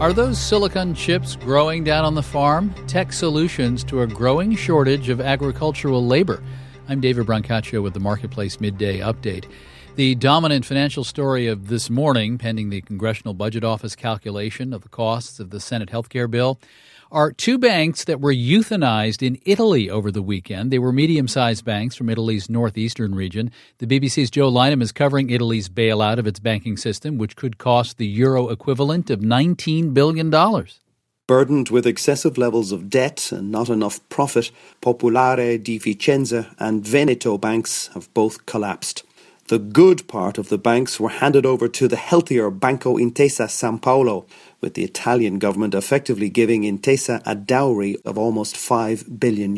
Are those silicon chips growing down on the farm? Tech solutions to a growing shortage of agricultural labor. I'm David Brancaccio with the Marketplace Midday Update. The dominant financial story of this morning, pending the Congressional Budget Office calculation of the costs of the Senate healthcare bill, are two banks that were euthanized in Italy over the weekend. They were medium-sized banks from Italy's northeastern region. The BBC's Joe Lynham is covering Italy's bailout of its banking system, which could cost the euro equivalent of $19 billion. Burdened with excessive levels of debt and not enough profit, Popolare di Vicenza and Veneto banks have both collapsed. The good part of the banks were handed over to the healthier Banco Intesa Sanpaolo, with the Italian government effectively giving Intesa a dowry of almost €5 billion.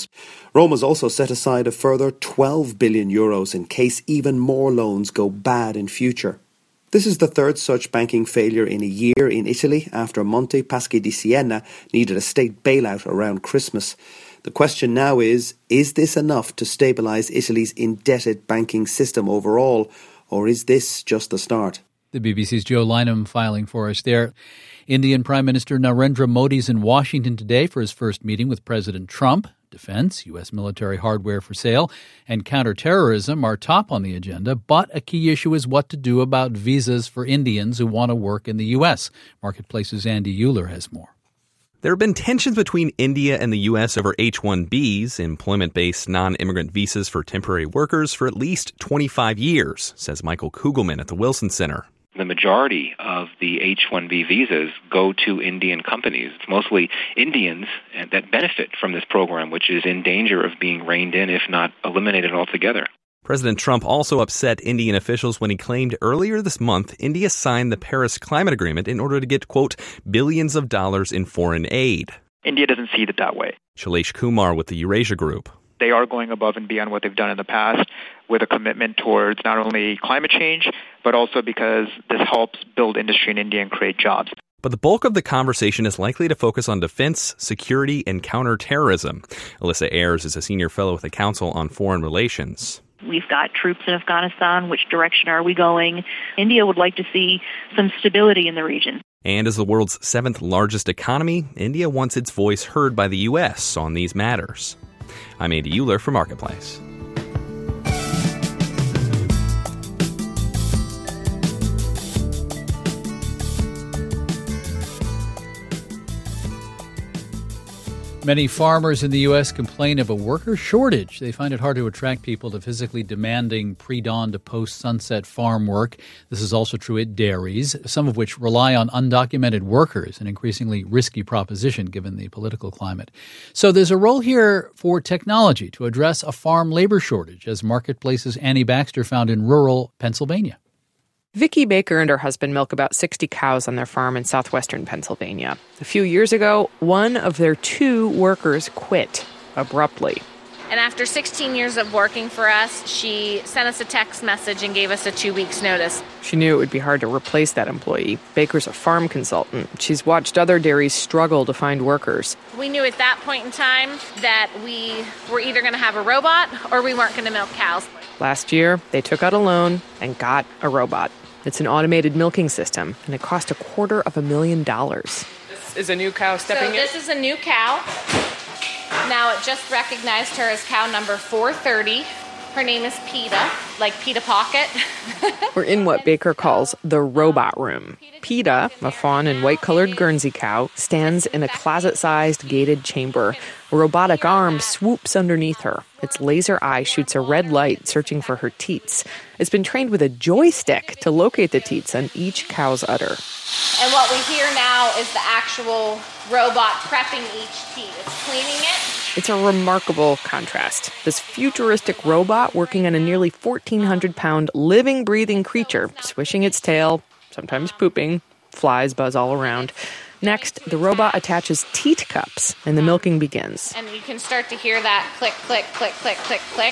Rome has also set aside a further €12 billion in case even more loans go bad in future. This is the third such banking failure in a year in Italy after Monte Paschi di Siena needed a state bailout around Christmas. The question now is this enough to stabilise Italy's indebted banking system overall, or is this just the start? The BBC's Joe Lynham filing for us there. Indian Prime Minister Narendra Modi's in Washington today for his first meeting with President Trump. Defense, U.S. military hardware for sale, and counterterrorism are top on the agenda, but a key issue is what to do about visas for Indians who want to work in the U.S. Marketplace's Andy Euler has more. There have been tensions between India and the U.S. over H-1Bs, employment-based non-immigrant visas for temporary workers, for at least 25 years, says Michael Kugelman at the Wilson Center. The majority of the H-1B visas go to Indian companies. It's mostly Indians that benefit from this program, which is in danger of being reined in, if not eliminated altogether. President Trump also upset Indian officials when he claimed earlier this month India signed the Paris Climate Agreement in order to get, quote, billions of dollars in foreign aid. India doesn't see it that way. Shailesh Kumar with the Eurasia Group. They are going above and beyond what they've done in the past with a commitment towards not only climate change, but also because this helps build industry in India and create jobs. But the bulk of the conversation is likely to focus on defense, security, and counterterrorism. Alyssa Ayers is a senior fellow with the Council on Foreign Relations. We've got troops in Afghanistan. Which direction are we going? India would like to see some stability in the region. And as the world's seventh largest economy, India wants its voice heard by the U.S. on these matters. I'm Andy Euler for Marketplace. Many farmers in the U.S. complain of a worker shortage. They find it hard to attract people to physically demanding pre-dawn to post-sunset farm work. This is also true at dairies, some of which rely on undocumented workers, an increasingly risky proposition given the political climate. So there's a role here for technology to address a farm labor shortage, as Marketplace's Annie Baxter found in rural Pennsylvania. Vicki Baker and her husband milk about 60 cows on their farm in southwestern Pennsylvania. A few years ago, one of their two workers quit abruptly. And after 16 years of working for us, she sent us a text message and gave us a 2 weeks notice. She knew it would be hard to replace that employee. Baker's a farm consultant. She's watched other dairies struggle to find workers. We knew at that point in time that we were either going to have a robot or we weren't going to milk cows. Last year, they took out a loan and got a robot. It's an automated milking system, and it cost $250,000. This is a new cow stepping in? This is a new cow. Now, it just recognized her as cow number 430. Her name is Peta, like Peta Pocket. We're in what Baker calls the robot room. Peta, a fawn and white-colored Guernsey cow, stands in a closet-sized gated chamber. A robotic arm swoops underneath her. Its laser eye shoots a red light searching for her teats. It's been trained with a joystick to locate the teats on each cow's udder. And what we hear now is the actual robot prepping each teat. It's cleaning it. It's a remarkable contrast. This futuristic robot working on a nearly 1,400-pound living, breathing creature, swishing its tail, sometimes pooping. Flies buzz all around. Next, the robot attaches teat cups, and the milking begins. And you can start to hear that click, click, click, click, click, click.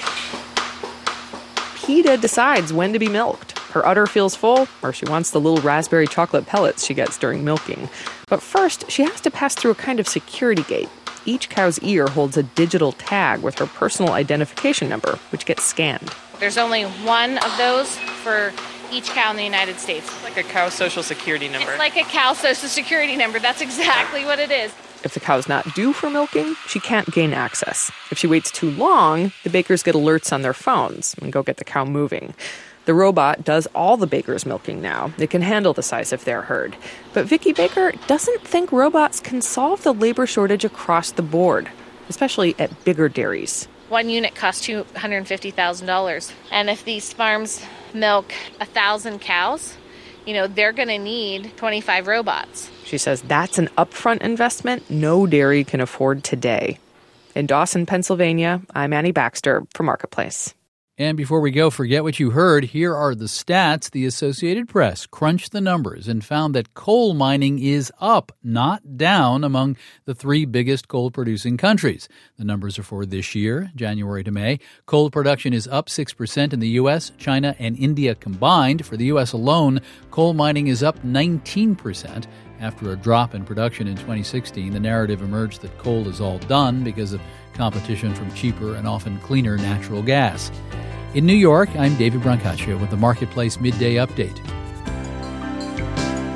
Peta decides when to be milked. Her udder feels full, or she wants the little raspberry chocolate pellets she gets during milking. But first, she has to pass through a kind of security gate. Each cow's ear holds a digital tag with her personal identification number, which gets scanned. There's only one of those for each cow in the United States. Like a cow social security number. It's like a cow social security number. That's exactly what it is. If the cow's not due for milking, she can't gain access. If she waits too long, the bakers get alerts on their phones and go get the cow moving. The robot does all the bakers' milking now. It can handle the size of their herd. But Vicki Baker doesn't think robots can solve the labor shortage across the board, especially at bigger dairies. One unit costs $250,000. And if these farms milk 1,000 cows, they're going to need 25 robots. She says that's an upfront investment no dairy can afford today. In Dawson, Pennsylvania, I'm Annie Baxter for Marketplace. And before we go, forget what you heard. Here are the stats. The Associated Press crunched the numbers and found that coal mining is up, not down, among the three biggest coal-producing countries. The numbers are for this year, January to May. Coal production is up 6% in the U.S., China, and India combined. For the U.S. alone, coal mining is up 19%. After a drop in production in 2016, the narrative emerged that coal is all done because of competition from cheaper and often cleaner natural gas. In New York, I'm David Brancaccio with the Marketplace Midday Update.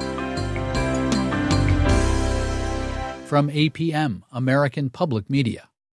From APM, American Public Media.